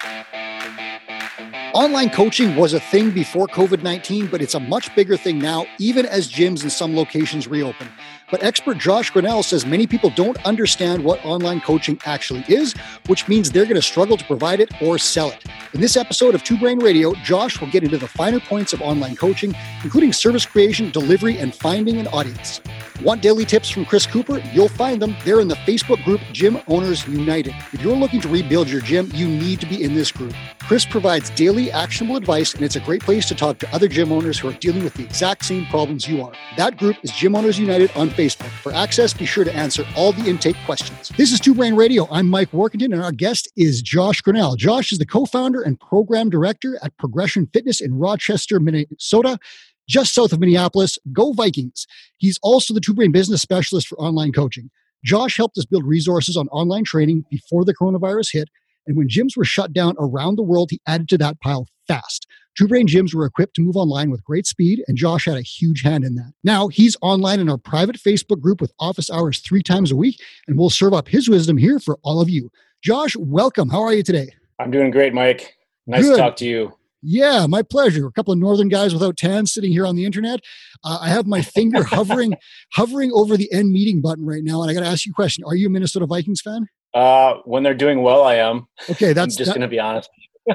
Online coaching was a thing before COVID-19, but it's a much bigger thing now, even as gyms in some locations reopen. But expert Josh Grinnell says many people don't understand what online coaching actually is, which means they're going to struggle to provide it or sell it. In this episode of Two Brain Radio, Josh will get into the finer points of online coaching, including service creation, delivery, and finding an audience. Want daily tips from Chris Cooper? You'll find them. They're in the Facebook group Gym Owners United. If you're looking to rebuild your gym, you need to be in this group. Chris provides daily actionable advice, and it's a great place to talk to other gym owners who are dealing with the exact same problems you are. That group is Gym Owners United on Facebook. For access, be sure to answer all the intake questions. This is Two Brain Radio. I'm Mike Workington, and our guest is Josh Grinnell. Josh is the co-founder and program director at Progression Fitness in Rochester, Minnesota, just south of Minneapolis. Go Vikings. He's also the Two Brain business specialist for online coaching. Josh helped us build resources on online training before the coronavirus hit. And when gyms were shut down around the world, he added to that pile fast. Two Brain gyms were equipped to move online with great speed, and Josh had a huge hand in that. Now he's online in our private Facebook group with office hours 3 times a week, and we'll serve up his wisdom here for all of you. Josh, welcome. How are you today? I'm doing great, Mike. Nice to talk to you. Yeah, my pleasure. A couple of northern guys without tans sitting here on the internet. I have my finger hovering over the end meeting button right now, and I got to ask you a question. Are you a Minnesota Vikings fan? When they're doing well, I am. Okay, I'm just going to be honest.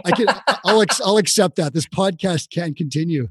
I'll accept that. This podcast can continue.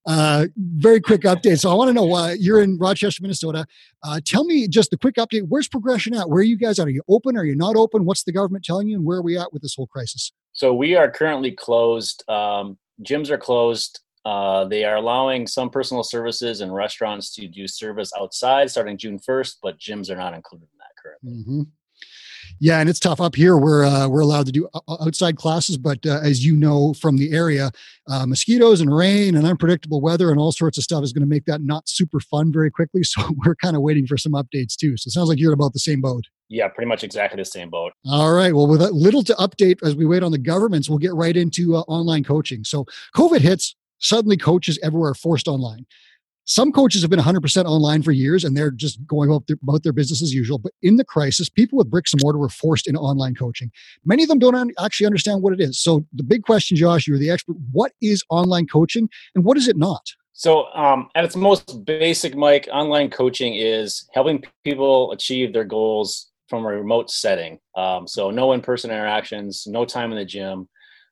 Very quick update. So I want to know, you're in Rochester, Minnesota. Tell me just a quick update. Where's Progression at? Where are you guys at? Are you open? Are you not open? What's the government telling you? And where are we at with this whole crisis? So we are currently closed. Gyms are closed. They are allowing some personal services and restaurants to do service outside starting June 1st, but gyms are not included in that currently. Mm-hmm. Yeah, and it's tough up here. We're allowed to do outside classes, but as you know from the area, mosquitoes and rain and unpredictable weather and all sorts of stuff is going to make that not super fun very quickly. So we're kind of waiting for some updates too. So it sounds like you're about the same boat. Yeah, pretty much exactly the same boat. All right. Well, with a little to update as we wait on the governments, we'll get right into online coaching. So COVID hits, suddenly coaches everywhere are forced online. Some coaches have been 100% online for years, and they're just going about their business as usual. But in the crisis, people with bricks and mortar were forced into online coaching. Many of them don't actually understand what it is. So the big question, Josh, you're the expert. What is online coaching, and what is it not? So at its most basic, Mike, online coaching is helping people achieve their goals from a remote setting. So no in-person interactions, no time in the gym,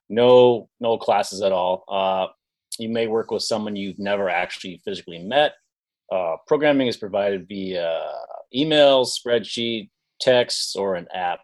no classes at all. You may work with someone you've never actually physically met. Programming is provided via emails, spreadsheet, texts, or an app.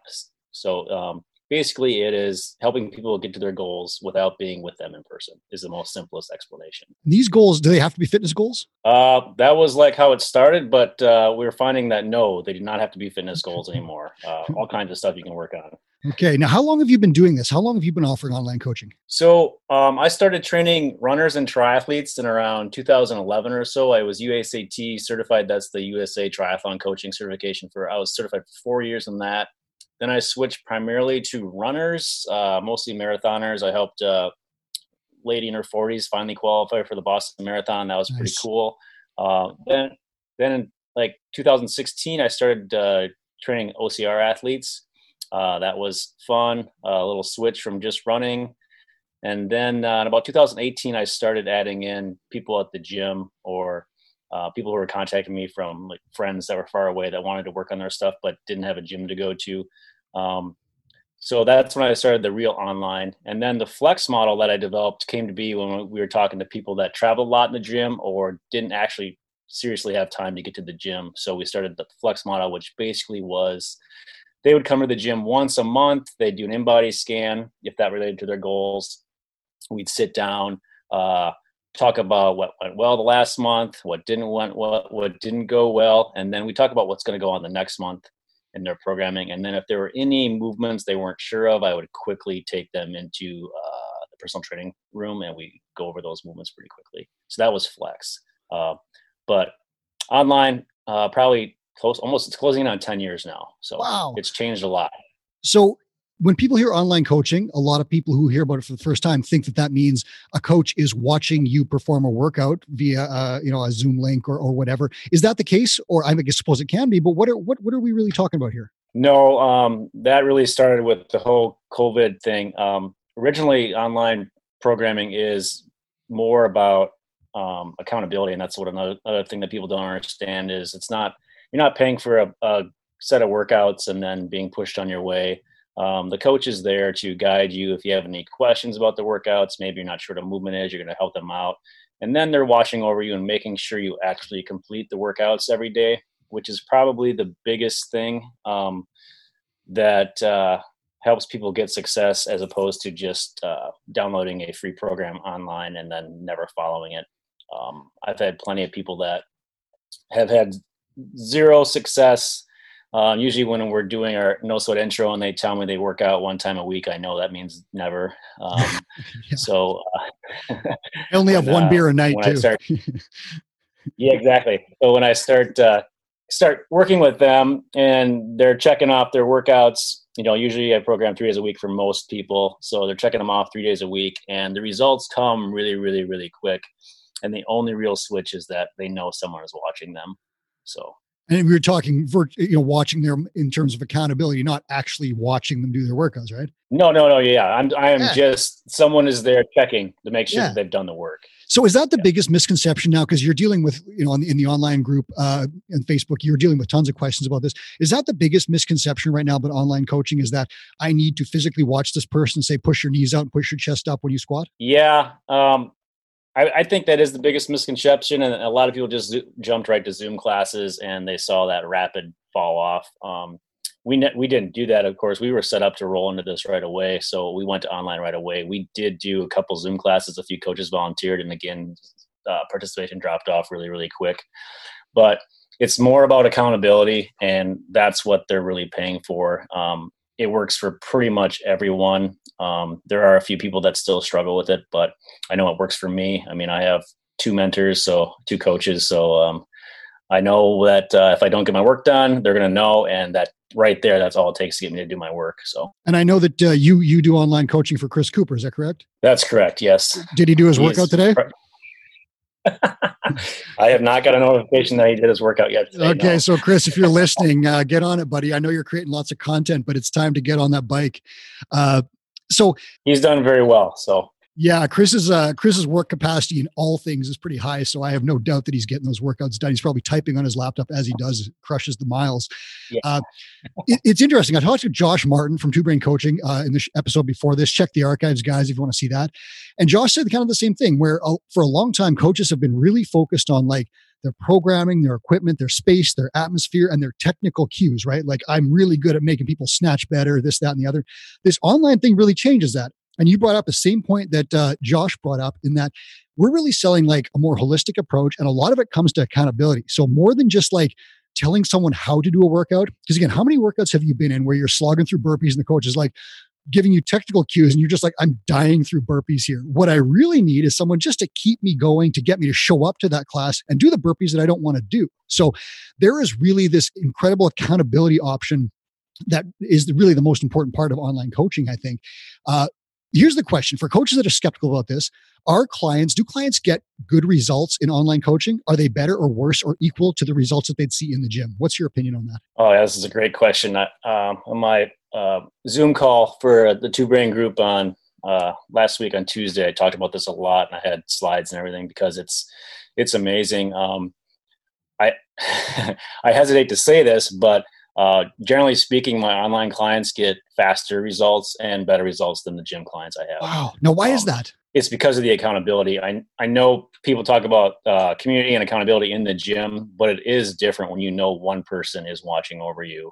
So basically it is helping people get to their goals without being with them in person is the most simplest explanation. These goals, do they have to be fitness goals? That was like how it started, but we're finding that no, they do not have to be fitness goals anymore. All kinds of stuff you can work on. Okay. Now, how long have you been doing this? How long have you been offering online coaching? So I started training runners and triathletes in around 2011 or so. I was USAT certified. That's the USA Triathlon Coaching Certification I was certified for 4 years in that. Then I switched primarily to runners, mostly marathoners. I helped a lady in her 40s finally qualify for the Boston Marathon. That was pretty cool. Then in like 2016, I started training OCR athletes. That was fun, a little switch from just running. And then in about 2018, I started adding in people at the gym or people who were contacting me from like friends that were far away that wanted to work on their stuff but didn't have a gym to go to. So that's when I started the real online. And then the flex model that I developed came to be when we were talking to people that traveled a lot in the gym or didn't actually seriously have time to get to the gym. So we started the flex model, which basically was they would come to the gym once a month. They'd do an in-body scan if that related to their goals. We'd sit down, talk about what went well the last month, what didn't go well, and then we talk about what's going to go on the next month in their programming. And then if there were any movements they weren't sure of, I would quickly take them into the personal training room, and we go over those movements pretty quickly. So that was flex. But online, probably it's closing in on 10 years now. So wow. It's changed a lot. So when people hear online coaching, a lot of people who hear about it for the first time think that means a coach is watching you perform a workout via a Zoom link or whatever. Is that the case? Or I suppose it can be, but what are we really talking about here? No, that really started with the whole COVID thing. originally online programming is more about accountability, and that's what another thing that people don't understand is you're not paying for a set of workouts and then being pushed on your way. The coach is there to guide you if you have any questions about the workouts. Maybe you're not sure what a movement is, you're going to help them out. And then they're watching over you and making sure you actually complete the workouts every day, which is probably the biggest thing that helps people get success, as opposed to just downloading a free program online and then never following it. I've had plenty of people that have had zero success. Usually when we're doing our no sweat intro and they tell me they work out one time a week, I know that means never. Yeah. So I only have one beer a night too. Yeah, exactly. So when I start working with them and they're checking off their workouts, usually I program 3 days a week for most people. So they're checking them off 3 days a week, and the results come really, really, really quick. And the only real switch is that they know someone is watching them. So. And we were talking, watching them in terms of accountability, not actually watching them do their workouts, right? No. Yeah, just someone is there checking to make sure that they've done the work. So is that the biggest misconception now? Because you're dealing with, in the online group and Facebook, you're dealing with tons of questions about this. Is that the biggest misconception right now about online coaching? Is that I need to physically watch this person say, push your knees out and push your chest up when you squat? Yeah. I think that is the biggest misconception, and a lot of people just jumped right to Zoom classes and they saw that rapid fall off. We didn't do that, of course. We were set up to roll into this right away, so we went to online right away. We did do a couple Zoom classes. A few coaches volunteered, and again, participation dropped off really, really quick. But it's more about accountability, and that's what they're really paying for. It works for pretty much everyone. There are a few people that still struggle with it, but I know it works for me. I mean, I have 2 mentors, so 2 coaches. So I know that if I don't get my work done, they're going to know. And that right there, that's all it takes to get me to do my work. So. And I know that you do online coaching for Chris Cooper. Is that correct? That's correct. Yes. Did he do his workout today? I have not got a notification that he did his workout yet today, Okay, no. So Chris, if you're listening, get on it, buddy. I know you're creating lots of content, but it's time to get on that bike. So he's done very well. So yeah, Chris's work capacity in all things is pretty high. So I have no doubt that he's getting those workouts done. He's probably typing on his laptop as he does, crushes the miles. Yeah. It's interesting. I talked to Josh Martin from Two Brain Coaching in the episode before this. Check the archives, guys, if you want to see that. And Josh said kind of the same thing, where for a long time, coaches have been really focused on like their programming, their equipment, their space, their atmosphere, and their technical cues, right? Like I'm really good at making people snatch better, this, that, and the other. This online thing really changes that. And you brought up the same point that Josh brought up, in that we're really selling like a more holistic approach. And a lot of it comes to accountability. So more than just like telling someone how to do a workout, because again, how many workouts have you been in where you're slogging through burpees and the coach is like giving you technical cues and you're just like, I'm dying through burpees here. What I really need is someone just to keep me going, to get me to show up to that class and do the burpees that I don't want to do. So there is really this incredible accountability option that is really the most important part of online coaching, I think. Here's the question for coaches that are skeptical about this. Do clients get good results in online coaching? Are they better or worse or equal to the results that they'd see in the gym? What's your opinion on that? Oh, yeah, this is a great question. On my Zoom call for the Two Brain group on last week on Tuesday, I talked about this a lot, and I had slides and everything because it's amazing. I I hesitate to say this, but generally speaking, my online clients get faster results and better results than the gym clients I have. Wow. Now, why is that? It's because of the accountability. I know people talk about community and accountability in the gym, but it is different when you know one person is watching over you.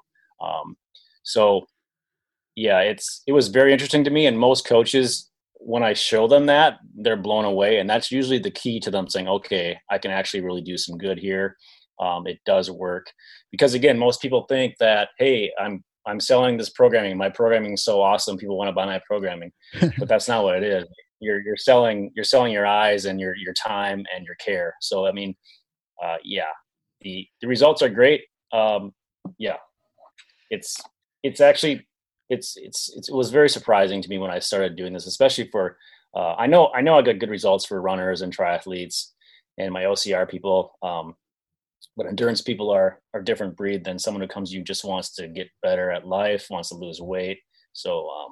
So yeah, it was very interesting to me. And most coaches, when I show them that, they're blown away. And that's usually the key to them saying, okay, I can actually really do some good here. It does work, because again, most people think that, hey, I'm selling this programming. My programming is so awesome, people want to buy my programming, but that's not what it is. You're selling your eyes and your time and your care. So I mean, yeah, the results are great. Yeah, it's actually it was very surprising to me when I started doing this, especially for I know I got good results for runners and triathletes and my OCR people. But endurance people are a different breed than someone who comes to you just wants to get better at life, wants to lose weight. So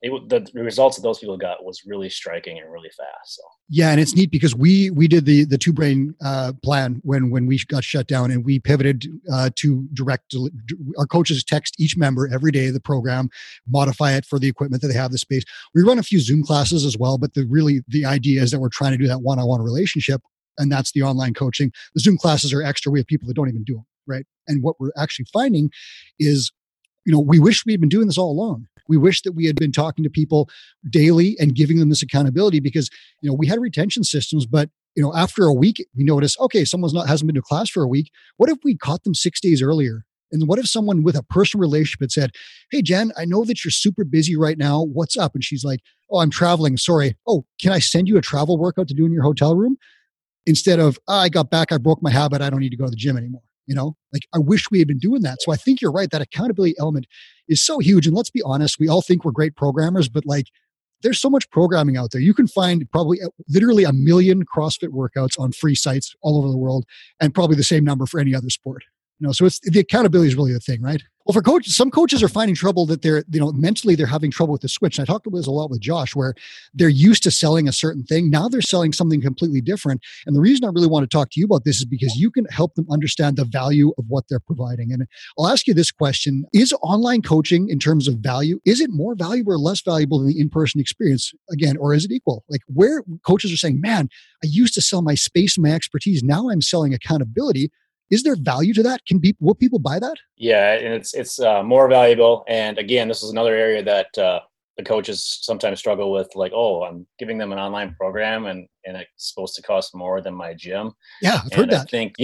the results that those people got was really striking and really fast. So. Yeah, and it's neat because we did the Two Brain plan when we got shut down, and we pivoted to direct. Our coaches text each member every day of the program, modify it for the equipment that they have, the space. We run a few Zoom classes as well, but the idea is that we're trying to do that one-on-one relationship, and that's the online coaching. The Zoom classes are extra. We have people that don't even do them, right? And what we're actually finding is, we wish we had been doing this all along. We wish that we had been talking to people daily and giving them this accountability because, we had retention systems, but, after a week, we notice, okay, someone's hasn't been to class for a week. What if we caught them 6 days earlier? And what if someone with a personal relationship had said, hey, Jen, I know that you're super busy right now. What's up? And she's like, oh, I'm traveling. Sorry. Oh, can I send you a travel workout to do in your hotel room? Instead of, I got back, I broke my habit. I don't need to go to the gym anymore. I wish we had been doing that. So I think you're right. That accountability element is so huge. And let's be honest, we all think we're great programmers, but there's so much programming out there. You can find probably literally 1 million CrossFit workouts on free sites all over the world, and probably the same number for any other sport. So it's the accountability is really the thing, right? Well, for coaches, some coaches are finding trouble that they're, mentally they're having trouble with the switch. And I talked about this a lot with Josh, where they're used to selling a certain thing. Now they're selling something completely different. And the reason I really want to talk to you about this is because you can help them understand the value of what they're providing. And I'll ask you this question. Is online coaching, in terms of value, is it more valuable or less valuable than the in-person experience again, or is it equal? Where coaches are saying, man, I used to sell my space and my expertise. Now I'm selling accountability. Is there value to that? Will people buy that? Yeah, and it's more valuable. And again, this is another area that the coaches sometimes struggle with. I'm giving them an online program, and it's supposed to cost more than my gym. Yeah, I've heard that. I think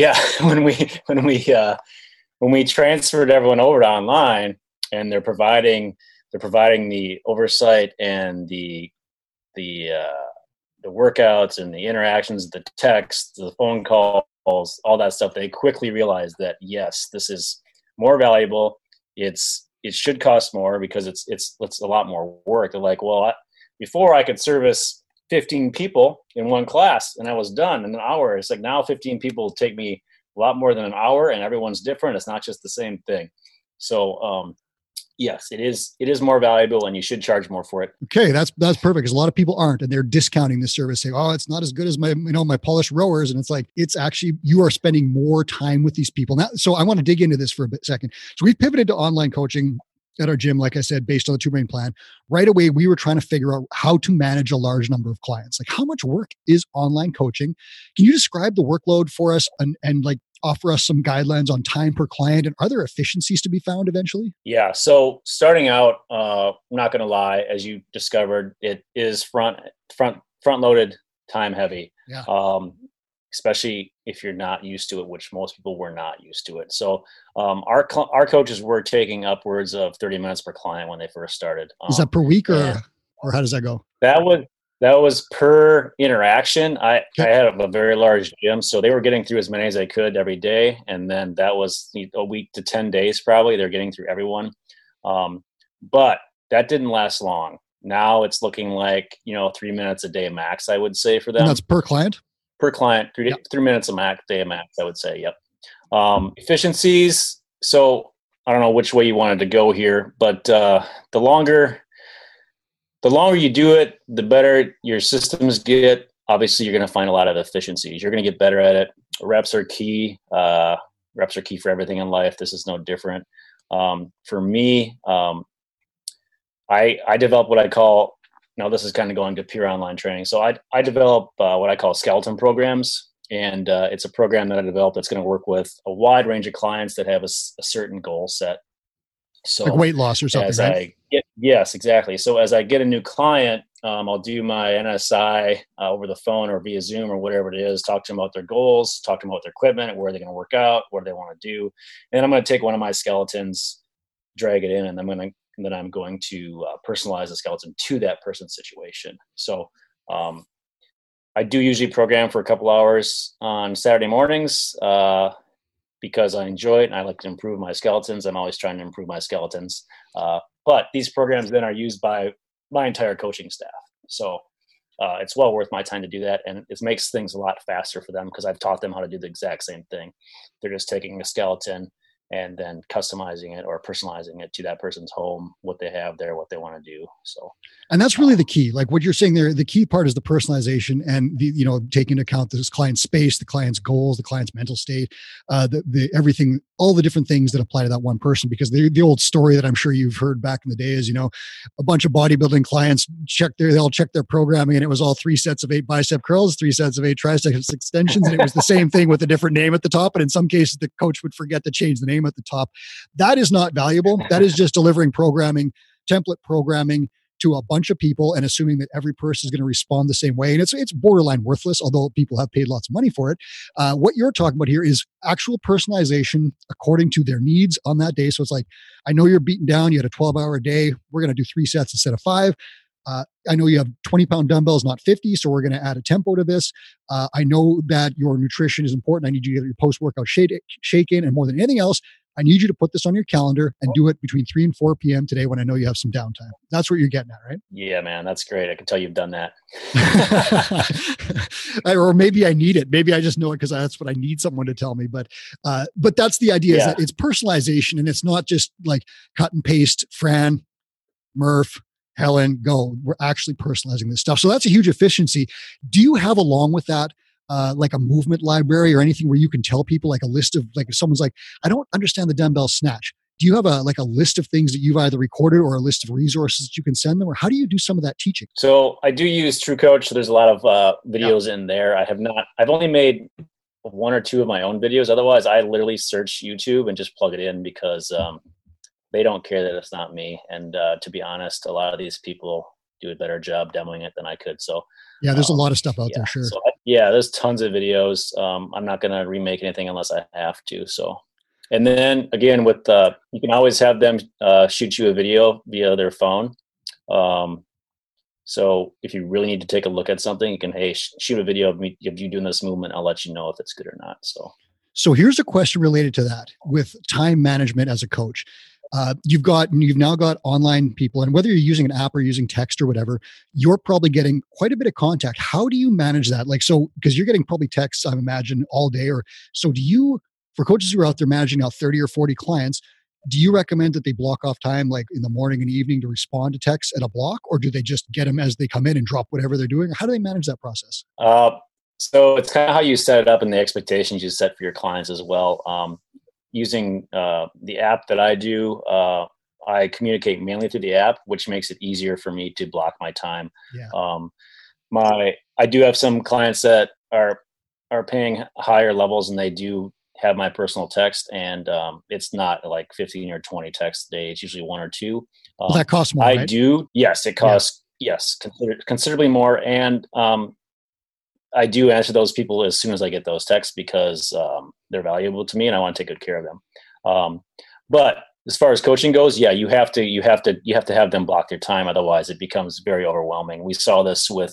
when we transferred everyone over to online, and they're providing the oversight and the workouts and the interactions, the text, the phone calls, all that stuff, they quickly realized that, yes, this is more valuable. It should cost more because it's a lot more work. They're like, well, before I could service 15 people in one class and I was done in an hour. It's like now 15 people take me a lot more than an hour, and everyone's different. It's not just the same thing. So, yes, it is more valuable, and you should charge more for it. Okay, that's perfect, because a lot of people aren't, and they're discounting this service, saying, "Oh, it's not as good as my polished rowers." And it's like, it's actually, you are spending more time with these people now. So I want to dig into this for a second. So we've pivoted to online coaching at our gym, like I said, based on the Two Brain plan. Right away, we were trying to figure out how to manage a large number of clients. How much work is online coaching? Can you describe the workload for us and offer us some guidelines on time per client? And are there efficiencies to be found eventually? Yeah. So starting out, I'm not going to lie, as you discovered, it is front loaded, time heavy. Yeah. Especially if you're not used to it, which most people were not used to it. So our coaches were taking upwards of 30 minutes per client when they first started. Is that per week or how does that go? That was per interaction. I had a very large gym, so they were getting through as many as they could every day. And then that was a week to 10 days, probably. They're getting through everyone. But that didn't last long. Now it's looking like, 3 minutes a day max, I would say, for them. And that's per client? Per client, 3 minutes a day max, I would say. Yep. Efficiencies. So I don't know which way you wanted to go here, but the longer you do it, the better your systems get. Obviously, you're going to find a lot of efficiencies. You're going to get better at it. Reps are key. Reps are key for everything in life. This is no different. For me, I develop what I call, now this is kind of going to pure online training. So I develop what I call skeleton programs. And it's a program that I developed that's going to work with a wide range of clients that have a certain goal set. So like weight loss or something, right? Yes, exactly. So as I get a new client, I'll do my NSI over the phone or via Zoom or whatever it is, talk to them about their goals, talk to them about their equipment, where they're going to work out, what do they want to do. And I'm going to take one of my skeletons, drag it in, and then I'm going to personalize the skeleton to that person's situation. So I do usually program for a couple hours on Saturday mornings because I enjoy it and I like to improve my skeletons. I'm always trying to improve my skeletons. But these programs then are used by my entire coaching staff. So it's well worth my time to do that. And it makes things a lot faster for them because I've taught them how to do the exact same thing. They're just taking a skeleton and then customizing it or personalizing it to that person's home, what they have there, what they want to do. So, and that's really the key. Like what you're saying there, the key part is the personalization and taking into account this client's space, the client's goals, the client's mental state, the everything, all the different things that apply to that one person. Because the old story that I'm sure you've heard back in the day is, a bunch of bodybuilding clients they all checked their programming and it was all 3 sets of 8 bicep curls, 3 sets of 8 triceps extensions. And it was the same thing with a different name at the top. And in some cases, the coach would forget to change the name at the top. That is not valuable. That is just delivering programming, template programming to a bunch of people and assuming that every person is going to respond the same way. And it's borderline worthless, although people have paid lots of money for it. What you're talking about here is actual personalization according to their needs on that day. So it's like, I know you're beaten down. You had a 12-hour day. We're going to do 3 sets instead of 5. I know you have 20-pound dumbbells, not 50. So we're going to add a tempo to this. I know that your nutrition is important. I need you to get your post-workout shake in. And more than anything else, I need you to put this on your calendar and do it between 3 and 4 p.m. today when I know you have some downtime. That's what you're getting at, right? Yeah, man, that's great. I can tell you've done that. Or maybe I need it. Maybe I just know it because that's what I need someone to tell me. But that's the idea is that it's personalization and it's not just like cut and paste, Fran, Murph, Helen, go. We're actually personalizing this stuff. So that's a huge efficiency. Do you have along with that like a movement library or anything where you can tell people like a list of like if someone's like, I don't understand the dumbbell snatch. Do you have a list of things that you've either recorded or a list of resources that you can send them? Or how do you do some of that teaching? So I do use TrueCoach. So there's a lot of videos in there. I've only made 1 or 2 of my own videos. Otherwise I literally search YouTube and just plug it in because they don't care that it's not me. And to be honest, a lot of these people do a better job demoing it than I could. So yeah, there's a lot of stuff out there. Sure. So, there's tons of videos. I'm not going to remake anything unless I have to. So, and then again, with you can always have them shoot you a video via their phone. So if you really need to take a look at something, you can, shoot a video of me of you doing this movement. I'll let you know if it's good or not. So here's a question related to that with time management as a coach. You've now got online people, and whether you're using an app or using text or whatever, you're probably getting quite a bit of contact. How do you manage that? Because you're getting probably texts, I imagine, all day. For coaches who are out there managing now 30 or 40 clients, do you recommend that they block off time like in the morning and evening to respond to texts at a block, or do they just get them as they come in and drop whatever they're doing? How do they manage that process? So it's kind of how you set it up and the expectations you set for your clients as well. Using the app that I do, I communicate mainly through the app, which makes it easier for me to block my time. Yeah. I do have some clients that are paying higher levels, and they do have my personal text, and it's not like 15 or 20 texts a day. It's usually 1 or 2. Well, that costs more, right? Yes, it costs considerably more, and I do answer those people as soon as I get those texts because they're valuable to me and I want to take good care of them. But as far as coaching goes, you have to have them block their time. Otherwise it becomes very overwhelming. We saw this with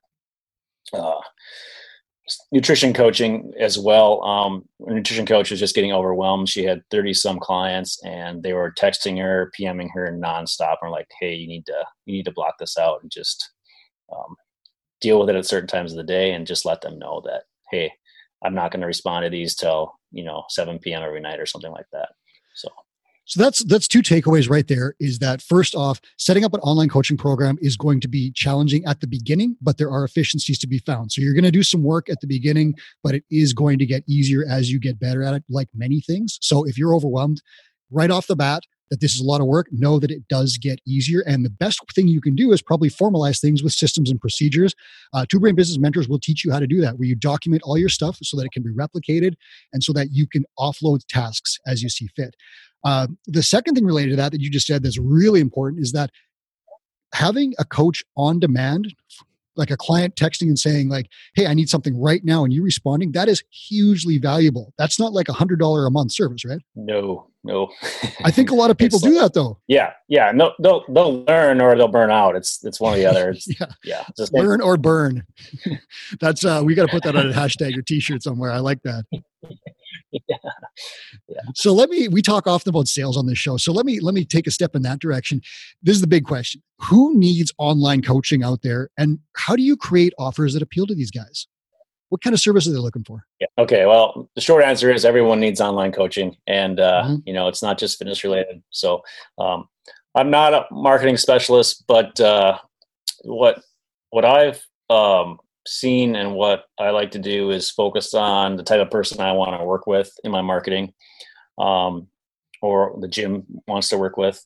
nutrition coaching as well. A nutrition coach was just getting overwhelmed. She had 30 some clients and they were texting her, PMing her nonstop. And like, hey, you need to block this out and just, deal with it at certain times of the day and just let them know that, hey, I'm not going to respond to these till, 7 p.m. every night or something like that. So that's 2 takeaways right there is that first off, setting up an online coaching program is going to be challenging at the beginning, but there are efficiencies to be found. So you're going to do some work at the beginning, but it is going to get easier as you get better at it, like many things. So if you're overwhelmed right off the bat, that this is a lot of work, know that it does get easier. And the best thing you can do is probably formalize things with systems and procedures. Two Brain Business Mentors will teach you how to do that, where you document all your stuff so that it can be replicated and so that you can offload tasks as you see fit. The second thing related to that you just said that's really important is that having a coach on demand, like a client texting and saying like, hey, I need something right now, and you responding, that is hugely valuable. That's not like $100 a month service, right? No. I think a lot of people do that though. Yeah. No, they'll learn or they'll burn out. It's one or the other. Just learn or burn. That's we got to put that on a hashtag or t-shirt somewhere. I like that. Yeah. So we talk often about sales on this show. So let me take a step in that direction. This is the big question. Who needs online coaching out there, and how do you create offers that appeal to these guys? What kind of service are they looking for? Yeah. Okay. Well, the short answer is everyone needs online coaching, and it's not just fitness related. So, I'm not a marketing specialist, but what I've seen and what I like to do is focus on the type of person I want to work with in my marketing, or the gym wants to work with,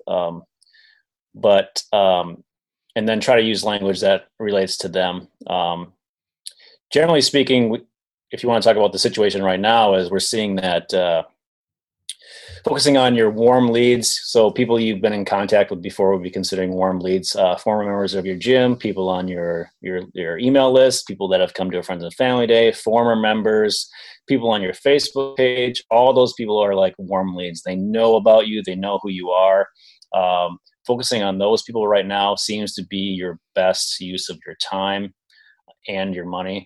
and then try to use language that relates to them. Generally speaking, if you want to talk about the situation right now, is we're seeing that focusing on your warm leads, so people you've been in contact with before would be considering warm leads, former members of your gym, people on your email list, people that have come to a friends and family day, former members, people on your Facebook page. All those people are like warm leads. They know about you. They know who you are. Focusing on those people right now seems to be your best use of your time and your money.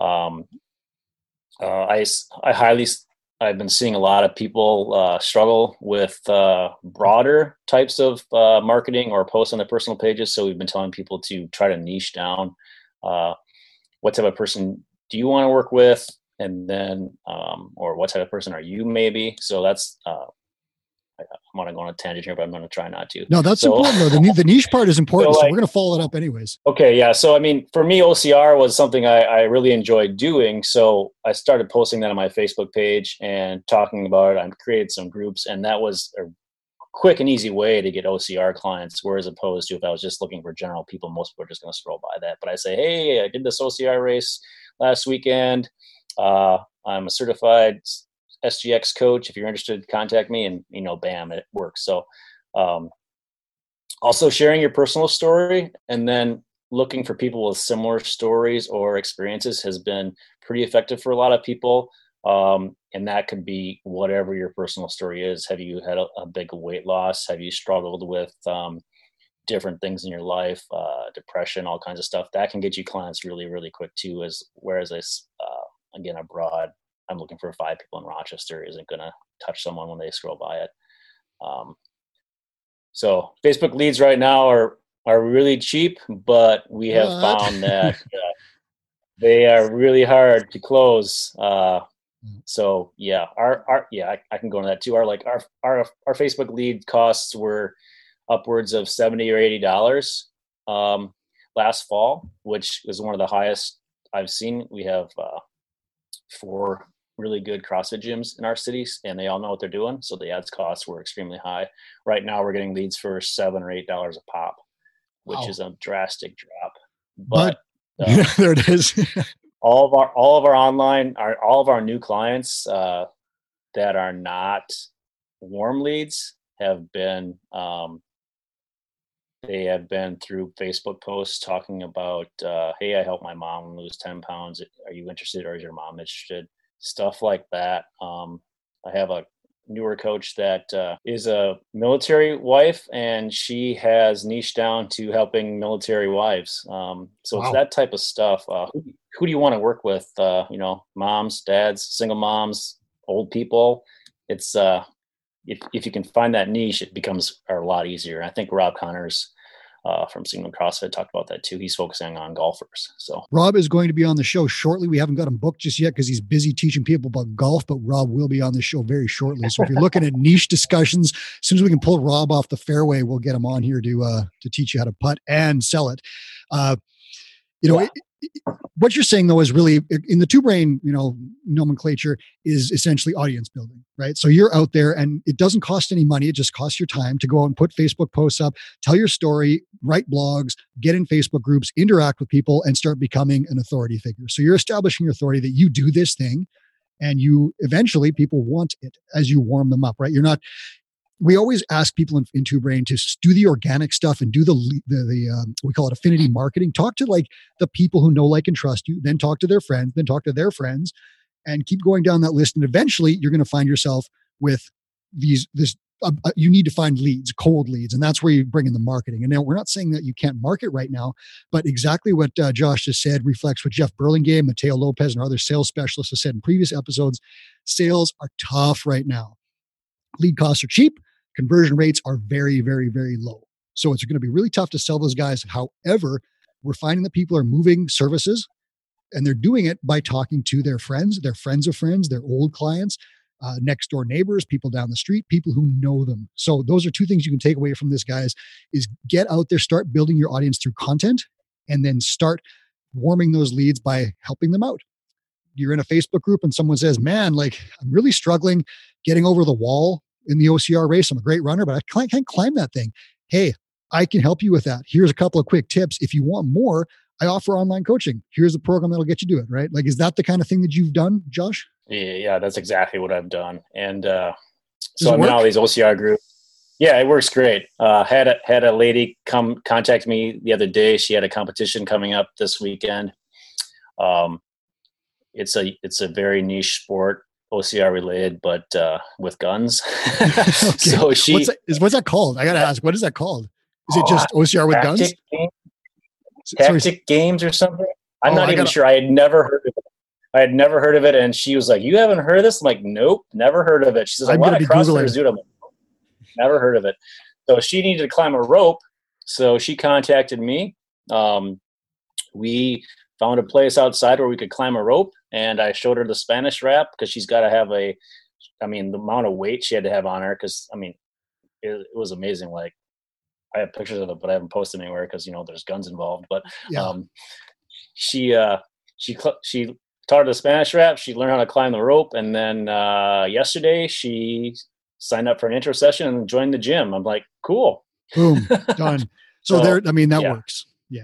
I've been seeing a lot of people struggle with broader types of marketing or posts on their personal pages. So we've been telling people to try to niche down. What type of person do you want to work with? And then, or what type of person are you maybe? So that's, I want to go on a tangent here, but I'm going to try not to. No, that's important though. The niche part is important. So we're going to follow it up anyways. Okay. Yeah. So, I mean, for me, OCR was something I really enjoyed doing. So I started posting that on my Facebook page and talking about it. I created some groups, and that was a quick and easy way to get OCR clients. Whereas opposed to if I was just looking for general people, most people are just going to scroll by that. But I say, hey, I did this OCR race last weekend. I'm a certified SGX coach. If you're interested, contact me, and bam, it works. So also sharing your personal story and then looking for people with similar stories or experiences has been pretty effective for a lot of people. And that could be whatever your personal story is. Have you had a big weight loss? Have you struggled with different things in your life, depression, all kinds of stuff? That can get you clients really, really quick too. Whereas again, abroad, I'm looking for 5 people in Rochester isn't going to touch someone when they scroll by it. So Facebook leads right now are really cheap, but we have found that they are really hard to close. So yeah, I can go into that too. Our Facebook lead costs were upwards of $70 or $80 last fall, which is one of the highest I've seen. We have 4 really good CrossFit gyms in our cities, and they all know what they're doing. So the ads costs were extremely high. Right now we're getting leads for $7 or $8 a pop, which is a drastic drop. But there it is. all of our new clients that are not warm leads have been they have been through Facebook posts talking about, hey, I helped my mom lose 10 pounds. Are you interested, or is your mom interested? Stuff like that. I have a newer coach that is a military wife, and she has niched down to helping military wives. So it's that type of stuff. Who do you want to work with? Moms, dads, single moms, old people. It's if you can find that niche, it becomes a lot easier. I think Rob Connors from Signal CrossFit talked about that too. He's focusing on golfers. So Rob is going to be on the show shortly. We haven't got him booked just yet because he's busy teaching people about golf, but Rob will be on the show very shortly. So if you're looking at niche discussions, as soon as we can pull Rob off the fairway, we'll get him on here to teach you how to putt and sell it. What you're saying though is really in the Two Brain, nomenclature is essentially audience building, right? So you're out there and it doesn't cost any money. It just costs your time to go out and put Facebook posts up, tell your story, write blogs, get in Facebook groups, interact with people, and start becoming an authority figure. So you're establishing your authority that you do this thing, and you eventually people want it as you warm them up, right? We always ask people in Two Brain to do the organic stuff and do the we call it affinity marketing. Talk to like the people who know, like, and trust you, then talk to their friends, then talk to their friends, and keep going down that list. And eventually you're going to find yourself with you need to find leads, cold leads. And that's where you bring in the marketing. And now we're not saying that you can't market right now, but exactly what Josh just said reflects what Jeff Burlingame, Mateo Lopez, and other sales specialists have said in previous episodes. Sales are tough right now. Lead costs are cheap. Conversion rates are very, very, very low. So it's going to be really tough to sell those guys. However, we're finding that people are moving services And they're doing it by talking to their friends of friends, their old clients, next door neighbors, people down the street, people who know them. So those are two things you can take away from this, guys, is get out there, start building your audience through content, and then start warming those leads by helping them out. You're in a Facebook group and someone says, man, like I'm really struggling getting over the wall in the OCR race. I'm a great runner, but I can't climb that thing. Hey, I can help you with that. Here's a couple of quick tips. If you want more, I offer online coaching. Here's a program that'll get you to it, right? Like, is that the kind of thing that you've done, Josh? Yeah, that's exactly what I've done. And so I'm in all these OCR groups. Yeah, it works great. Had a lady come contact me the other day. She had a competition coming up this weekend. It's a very niche sport, OCR related, but with guns. Okay. So what's that called? I gotta ask, what is that called? Is it just OCR with guns? Tactic games or something? I'm not even sure. I had never heard of it. And she was like, you haven't heard of this? I'm like, nope, never heard of it. She says, a lot of CrossFitters do it. I'm like, never heard of it. So she needed to climb a rope. So she contacted me. We found a place outside where we could climb a rope. And I showed her the Spanish wrap because she's got to have the amount of weight she had to have on her. Because, it was amazing. Like, I have pictures of it, but I haven't posted anywhere because, there's guns involved. But she taught her the Spanish wrap. She learned how to climb the rope. And then yesterday she signed up for an intro session and joined the gym. I'm like, cool. Boom, done. So that works. Yeah.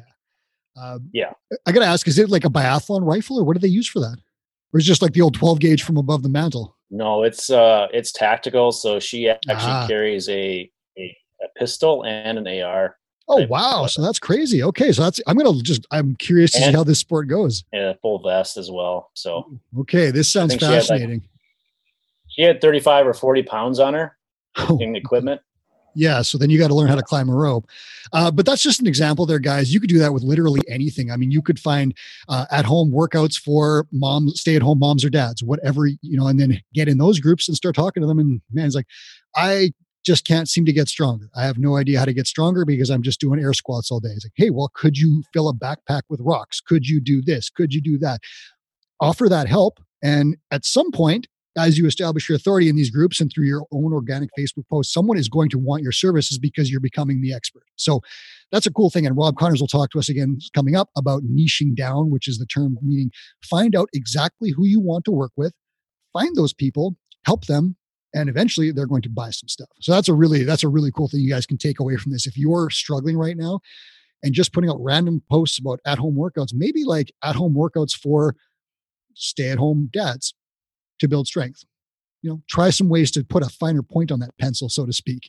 I got to ask, is it like a biathlon rifle or what do they use for that? Or is it just like the old 12 gauge from above the mantle? No, it's tactical. So she actually carries a pistol and an AR. Oh, wow. So that's crazy. Okay. So I'm curious to see how this sport goes. Yeah, full vest as well. So, okay. This sounds fascinating. She had 35 or 40 pounds on her in equipment. Yeah. So then you got to learn how to climb a rope. But that's just an example there, guys. You could do that with literally anything. I mean, you could find at-home workouts for moms, stay-at-home moms or dads, whatever, and then get in those groups and start talking to them. And man, it's like, I just can't seem to get stronger. I have no idea how to get stronger because I'm just doing air squats all day. It's like, hey, well, could you fill a backpack with rocks? Could you do this? Could you do that? Offer that help. And at some point, as you establish your authority in these groups and through your own organic Facebook posts, someone is going to want your services because you're becoming the expert. So that's a cool thing. And Rob Connors will talk to us again coming up about niching down, which is the term meaning find out exactly who you want to work with, find those people, help them, and eventually they're going to buy some stuff. So that's a really cool thing you guys can take away from this. If you're struggling right now and just putting out random posts about at-home workouts, maybe like at-home workouts for stay-at-home dads to build strength, try some ways to put a finer point on that pencil, so to speak.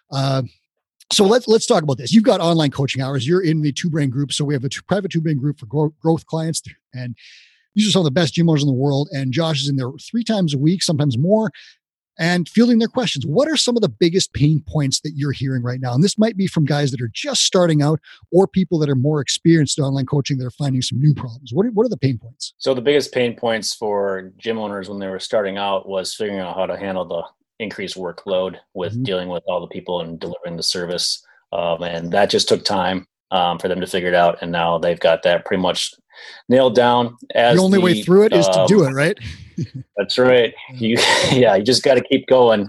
So let's talk about this. You've got online coaching hours. You're in the Two Brain group. So we have a private Two Brain group for growth clients. And these are some of the best gym owners in the world. And Josh is in there 3 times a week, sometimes more, and fielding their questions. What are some of the biggest pain points that you're hearing right now? And this might be from guys that are just starting out or people that are more experienced in online coaching that are finding some new problems. What are the pain points? So the biggest pain points for gym owners when they were starting out was figuring out how to handle the increased workload with dealing with all the people and delivering the service. And that just took time for them to figure it out. And now they've got that pretty much nailed down. As the only way through it is to do it, right? That's right. You just got to keep going.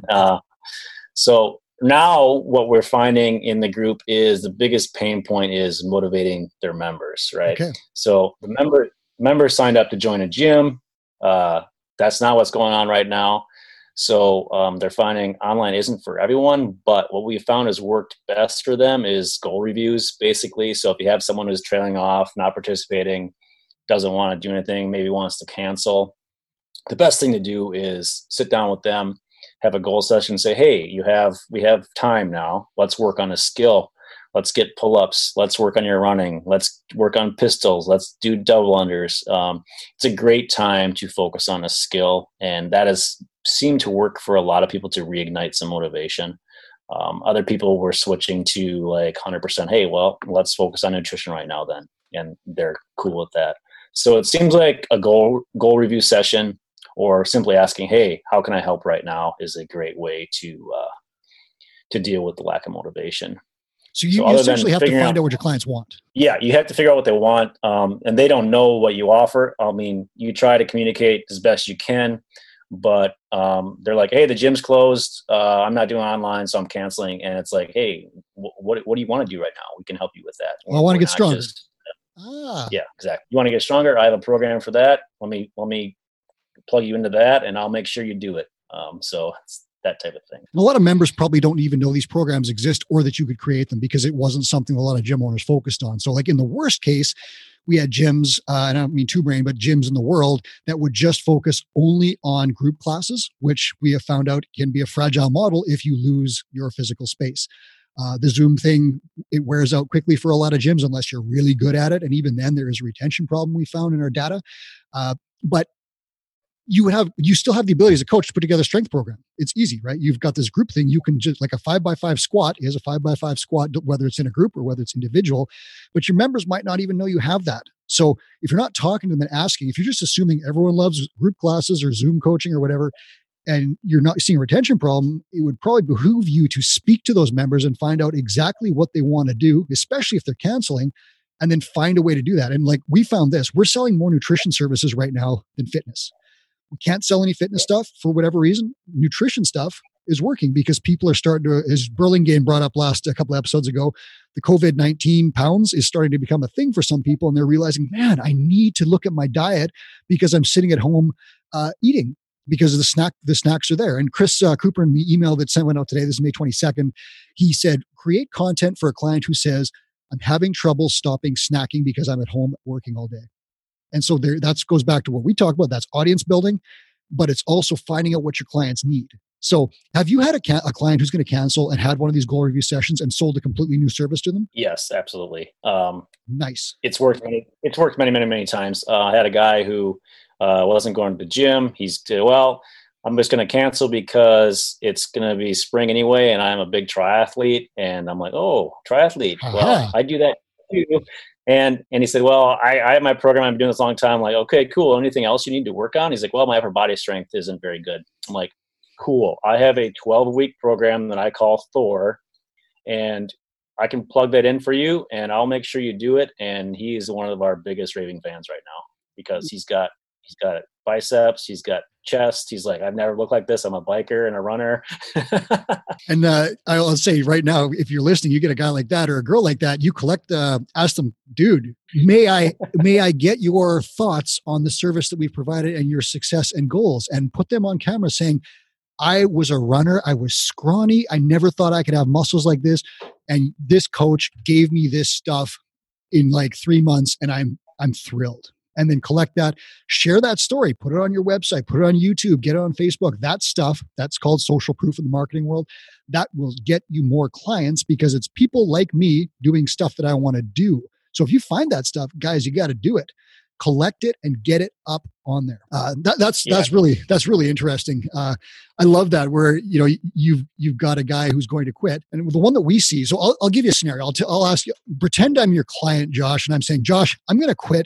So now what we're finding in the group is the biggest pain point is motivating their members, right? Okay. So the members signed up to join a gym. That's not what's going on right now. So they're finding online isn't for everyone, but what we found has worked best for them is goal reviews, basically. So if you have someone who's trailing off, not participating, doesn't want to do anything, maybe wants to cancel, the best thing to do is sit down with them, have a goal session, say, hey, we have time now. Let's work on a skill. Let's get pull-ups. Let's work on your running. Let's work on pistols. Let's do double unders. It's a great time to focus on a skill, and that has seemed to work for a lot of people to reignite some motivation. Other people were switching to like 100%, hey, well, let's focus on nutrition right now then, and they're cool with that. So it seems like a goal review session or simply asking, hey, how can I help right now is a great way to deal with the lack of motivation. So you essentially have to find out what your clients want. Yeah, you have to figure out what they want, and they don't know what you offer. I mean, you try to communicate as best you can, but they're like, "Hey, the gym's closed. I'm not doing online, so I'm canceling." And it's like, "Hey, what do you want to do right now? We can help you with that." Well, I want to get stronger. Yeah, exactly. You want to get stronger? I have a program for that. Let me plug you into that, and I'll make sure you do it. So it's that type of thing. And a lot of members probably don't even know these programs exist or that you could create them because it wasn't something a lot of gym owners focused on. So like in the worst case, we had gyms, and I don't mean Two Brain, but gyms in the world that would just focus only on group classes, which we have found out can be a fragile model if you lose your physical space. The Zoom thing, it wears out quickly for a lot of gyms unless you're really good at it. And even then there is a retention problem we found in our data. But you still have the ability as a coach to put together a strength program. It's easy, right? You've got this group thing. You can just like a 5x5 squat is a 5x5 squat, whether it's in a group or whether it's individual, but your members might not even know you have that. So if you're not talking to them and asking, if you're just assuming everyone loves group classes or Zoom coaching or whatever, and you're not seeing a retention problem, it would probably behoove you to speak to those members and find out exactly what they want to do, especially if they're canceling, and then find a way to do that. And like we found this, we're selling more nutrition services right now than fitness. We can't sell any fitness stuff for whatever reason. Nutrition stuff is working because people are starting to, as Burlingame brought up a couple of episodes ago, the COVID-19 pounds is starting to become a thing for some people. And they're realizing, man, I need to look at my diet because I'm sitting at home eating because of the snacks are there. And Chris Cooper in the email that went out today, this is May 22nd, he said, create content for a client who says, I'm having trouble stopping snacking because I'm at home working all day. And so that goes back to what we talk about. That's audience building, but it's also finding out what your clients need. So have you had a client who's going to cancel and had one of these goal review sessions and sold a completely new service to them? Yes, absolutely. Nice. It's worked many times. I had a guy who wasn't going to the gym. He said, well, I'm just going to cancel because it's going to be spring anyway. And I'm a big triathlete. And I'm like, oh, triathlete. Well, I do that too. And he said, well, I have my program. I've been doing this a long time. I'm like, okay, cool. Anything else you need to work on? He's like, well, my upper body strength isn't very good. I'm like, cool. I have a 12-week program that I call Thor, and I can plug that in for you, and I'll make sure you do it. And he's one of our biggest raving fans right now because he's got biceps, he's got chest. He's like, I've never looked like this. I'm a biker and a runner. And I'll say right now, if you're listening, you get a guy like that or a girl like that, you ask them, dude, may I get your thoughts on the service that we've provided and your success and goals, and put them on camera saying, I was a runner. I was scrawny. I never thought I could have muscles like this. And this coach gave me this stuff in like 3 months, and I'm thrilled. And then collect that, share that story, put it on your website, put it on YouTube, get it on Facebook. That stuff, that's called social proof in the marketing world. That will get you more clients because it's people like me doing stuff that I want to do. So if you find that stuff, guys, you got to do it. Collect it and get it up on there. That's really interesting. I love that where you've got a guy who's going to quit, and the one that we see. So I'll give you a scenario. I'll ask you. Pretend I'm your client, Josh, and I'm saying, Josh, I'm going to quit.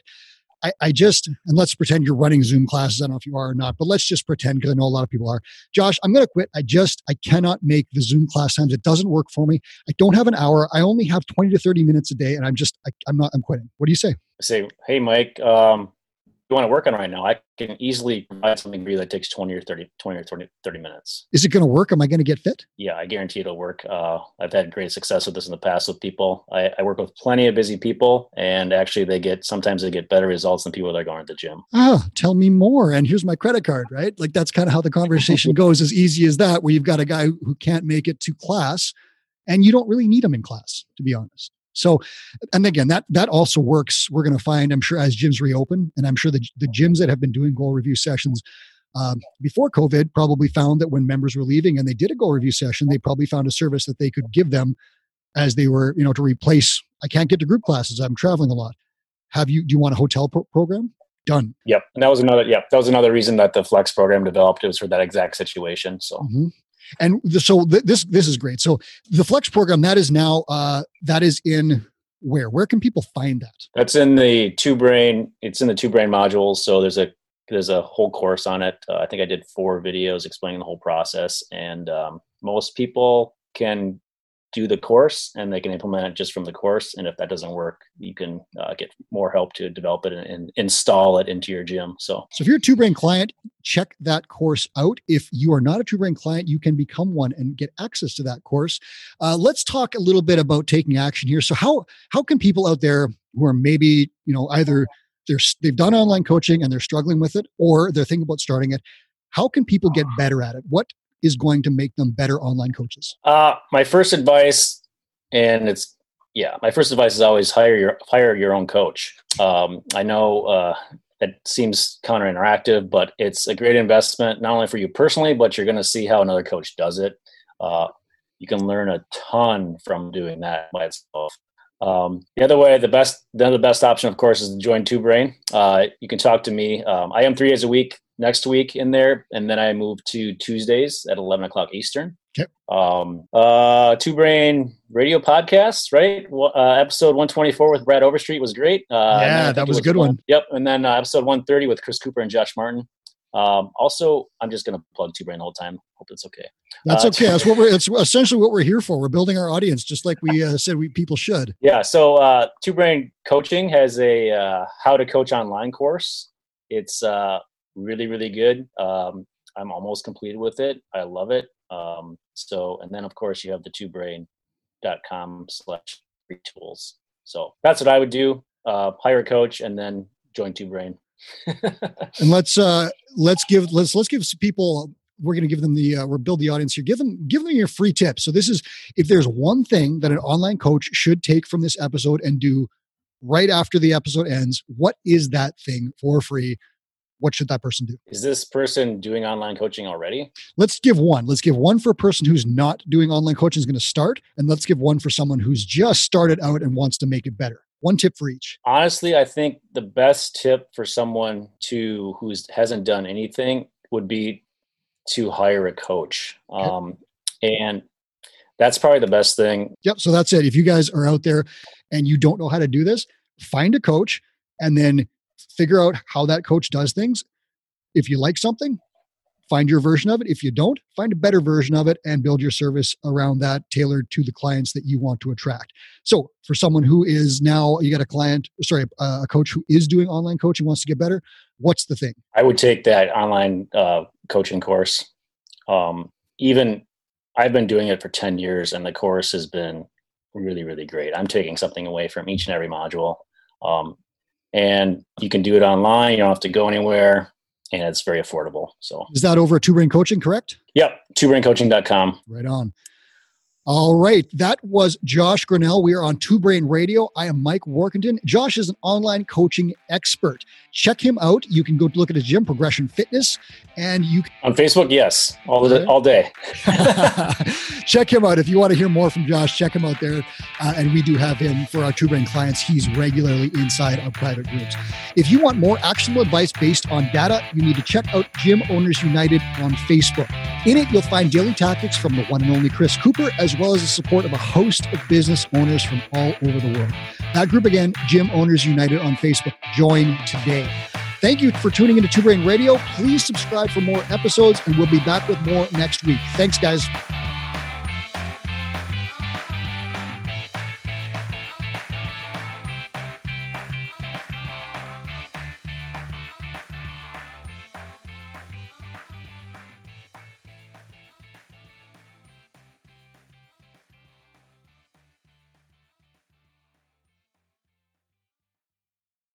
And let's pretend you're running Zoom classes. I don't know if you are or not, but let's just pretend because I know a lot of people are. Josh, I'm going to quit. I cannot make the Zoom class times. It doesn't work for me. I don't have an hour. I only have 20 to 30 minutes a day, and I'm quitting. What do you say? I say, hey, Mike, you want to work on right now? I can easily provide something for you that takes 20 or 30 minutes. Is it going to work? Am I going to get fit? Yeah, I guarantee it'll work. I've had great success with this in the past with people. I work with plenty of busy people, and actually sometimes they get better results than people that are going to the gym. Tell me more. And here's my credit card, right? Like that's kind of how the conversation goes, as easy as that, where you've got a guy who can't make it to class and you don't really need him in class, to be honest. So, and again, that also works. We're going to find, I'm sure, as gyms reopen, and I'm sure the gyms that have been doing goal review sessions before COVID probably found that when members were leaving and they did a goal review session, they probably found a service that they could give them as they were, to replace, I can't get to group classes. I'm traveling a lot. Do you want a hotel program? Done. Yep. And that was another reason that the Flex program developed. It was for that exact situation. So. Mm-hmm. And so this is great. So the Flex program, that is now, that is in where? Where can people find that? That's in the Two Brain. It's in the Two Brain modules. So there's a whole course on it. I think I did 4 videos explaining the whole process. And most people can do the course, and they can implement it just from the course. And if that doesn't work, you can get more help to develop it and install it into your gym. So if you're a Two Brain client, check that course out. If you are not a Two Brain client, you can become one and get access to that course. Let's talk a little bit about taking action here. So how can people out there who are maybe, either they've done online coaching and they're struggling with it, or they're thinking about starting it, how can people get better at it? What is going to make them better online coaches? My first advice is always hire your own coach. I know it seems counterintuitive, but it's a great investment, not only for you personally, but you're going to see how another coach does it. You can learn a ton from doing that by itself. The other way, the best option, of course, is to join Two Brain. You can talk to me. I am 3 days a week next week in there, and then I move to Tuesdays at 11 o'clock Eastern. Okay. Two Brain radio podcast, right? Episode 124 with Brad Overstreet was great. That was a good one. Yep. And then episode 130 with Chris Cooper and Josh Martin. Also, I'm just going to plug Two Brain the whole time. Hope it's okay. That's okay. It's essentially what we're here for. We're building our audience, just like we said people should. Yeah. So Two Brain Coaching has a how to coach online course. It's really, really good. I'm almost completed with it. I love it. And then of course you have the twobrain.com/free tools. So that's what I would do. Hire a coach and then join Two Brain. And let's give some people, we're going to give them we'll build the audience here. Give them your free tips. So this is, if there's one thing that an online coach should take from this episode and do right after the episode ends, what is that thing for free? What should that person do? Is this person doing online coaching already? Let's give one. Let's give one for a person who's not doing online coaching, is going to start. And let's give one for someone who's just started out and wants to make it better. One tip for each. Honestly, I think the best tip for someone who hasn't done anything would be to hire a coach. Okay. And that's probably the best thing. Yep. So that's it. If you guys are out there and you don't know how to do this, find a coach and then figure out how that coach does things. If you like something, find your version of it. If you don't, find a better version of it and build your service around that, tailored to the clients that you want to attract. So for someone who is now, you got a coach who is doing online coaching, wants to get better, what's the thing? I would take that online coaching course. Even I've been doing it for 10 years and the course has been really, really great. I'm taking something away from each and every module. And you can do it online. You don't have to go anywhere, and it's very affordable. So is that over at Two Brain Coaching, correct? Yep. twobraincoaching.com. Right on. All right. That was Josh Grinnell. We are on Two Brain Radio. I am Mike Workington. Josh is an online coaching expert. Check him out. You can go look at his gym, Progression Fitness, and you can... On Facebook, yes. All day. Check him out. If you want to hear more from Josh, check him out there. And we do have him for our Two Brain clients. He's regularly inside of private groups. If you want more actionable advice based on data, you need to check out Gym Owners United on Facebook. In it, you'll find daily tactics from the one and only Chris Cooper, as well as the support of a host of business owners from all over the world. That group again, Gym Owners United on Facebook. Join today. Thank you for tuning into Two Brain Radio. Please subscribe for more episodes, and we'll be back with more next week. Thanks, guys.